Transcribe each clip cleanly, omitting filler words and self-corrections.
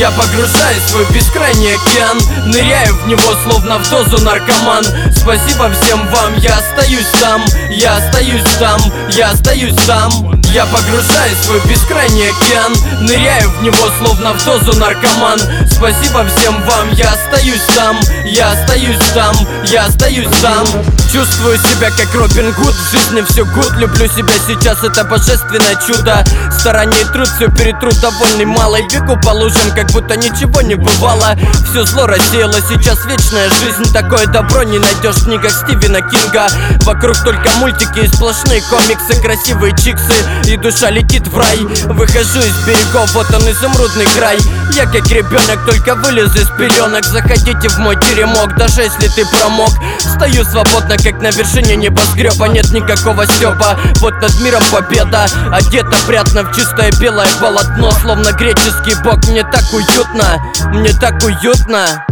Я погружаюсь в свой бескрайний океан, ныряю в него словно в дозу наркоман. Спасибо всем вам, я остаюсь там, я остаюсь там, я остаюсь там. Я погружаюсь в свой бескрайний океан, ныряю в него словно в дозу наркоман. Спасибо всем вам, я остаюсь там, я остаюсь там, я остаюсь там. Чувствую себя как Робин Гуд, в жизни все гуд. Люблю себя сейчас, это божественное чудо. Старание и труд все перетрут, довольный малой. Бегу по лужам, как будто ничего не бывало. Все зло рассеяло, сейчас вечная жизнь. Такое добро не найдешь в книгах Стивена Кинга. Вокруг только мультики и сплошные комиксы, красивые чиксы, и душа летит в рай. Выхожу из берегов, вот он изумрудный край. Я как ребенок, только вылез из пеленок. Заходите в мой теремок, даже если ты промок. Стою свободно, как на вершине небоскреба. Нет никакого стёба, вот над миром победа. Одет опрятно в чистое белое полотно, словно греческий бог. Мне так уютно, мне так уютно.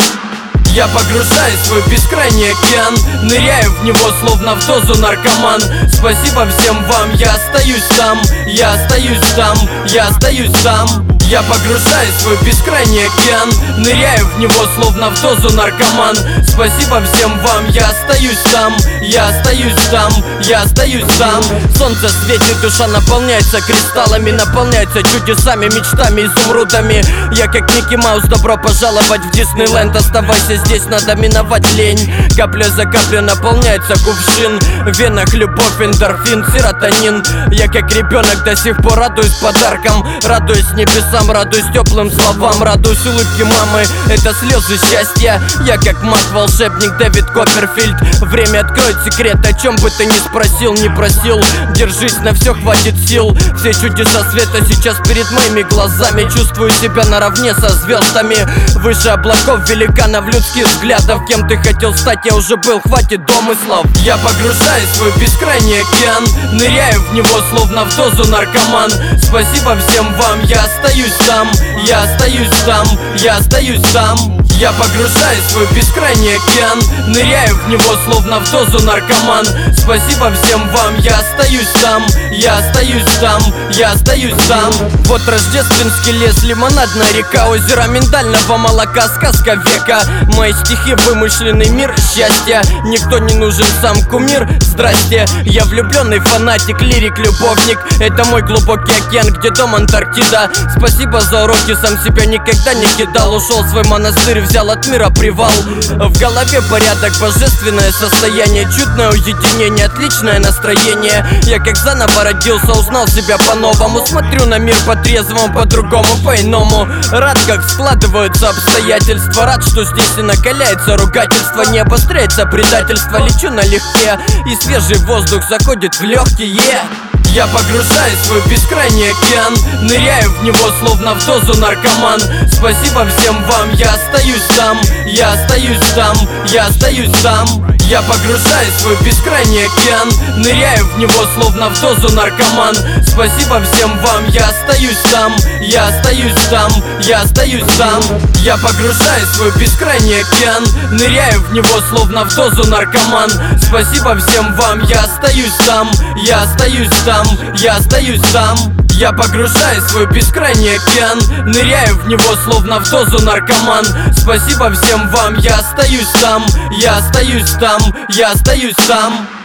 Я погружаюсь в свой бескрайний океан, ныряю в него словно в дозу наркоман. Спасибо всем вам, я остаюсь там, я остаюсь там, я остаюсь там. Я погружаюсь в свой бескрайний океан, ныряю в него словно в дозу наркоман. Спасибо всем вам, я остаюсь там, я остаюсь там, я остаюсь там. Солнце светит, душа наполняется кристаллами, наполняется чудесами, мечтами, изумрудами. Я как Микки Маус, добро пожаловать в Диснейленд. Оставайся здесь, надо миновать лень. Капля за каплей наполняется кувшин. В венах любовь, эндорфин, серотонин. Я как ребенок до сих пор радуюсь подаркам, радуюсь небесам, радуюсь теплым словам, радуюсь улыбке мамы, это слезы счастья. Я как маг-волшебник Дэвид Копперфильд. Время откроет секрет, о чем бы ты ни спросил, не просил. Держись, на все хватит сил. Все чудеса света сейчас перед моими глазами. Чувствую себя наравне со звездами, выше облаков, великанов, людских взглядов. Кем ты хотел стать, я уже был, хватит домыслов. Я погружаюсь в свой бескрайний океан, ныряю в него словно в дозу наркоман. Спасибо всем вам, я остаюсь там, я остаюсь там, я остаюсь там. Я погружаюсь в свой бескрайний океан, ныряю в него словно в дозу наркоман. Спасибо всем вам, я остаюсь там, я остаюсь там, я остаюсь там. Вот рождественский лес, лимонадная река, озеро миндального молока, сказка века. Мои стихи, вымышленный мир счастья. Никто не нужен, сам кумир, здрасте. Я влюбленный фанатик, лирик, любовник. Это мой глубокий океан, где дом Антарктида. Спасибо за уроки, сам себя никогда не кидал. Ушел в свой монастырь, взял от мира привал. В голове порядок, божественное состояние, чудное уединение, отличное настроение. Я как заново родился, узнал себя по-новому. Смотрю на мир по-трезвому, по-другому, по-иному. Рад, как складываются обстоятельства. Рад, что здесь и накаляется ругательство, не обостряется предательство. Лечу налегке, и свежий воздух заходит в легкие. Я погружаюсь в свой бескрайний океан, ныряю в него словно в дозу наркоман. Спасибо всем вам, я остаюсь там, я остаюсь там, я остаюсь там. Я погружаюсь в свой бескрайний океан, ныряю в него словно в дозу наркоман. Спасибо всем вам, я остаюсь там, я остаюсь там, я остаюсь там. Я погружаюсь в свой бескрайний океан, ныряю в него словно в дозу наркоман. Спасибо всем вам, я остаюсь там, я остаюсь там, я остаюсь там. Я погружаюсь в свой бескрайний океан, ныряю в него словно в дозу наркоман. Спасибо всем вам, я остаюсь там, я остаюсь там, я остаюсь там.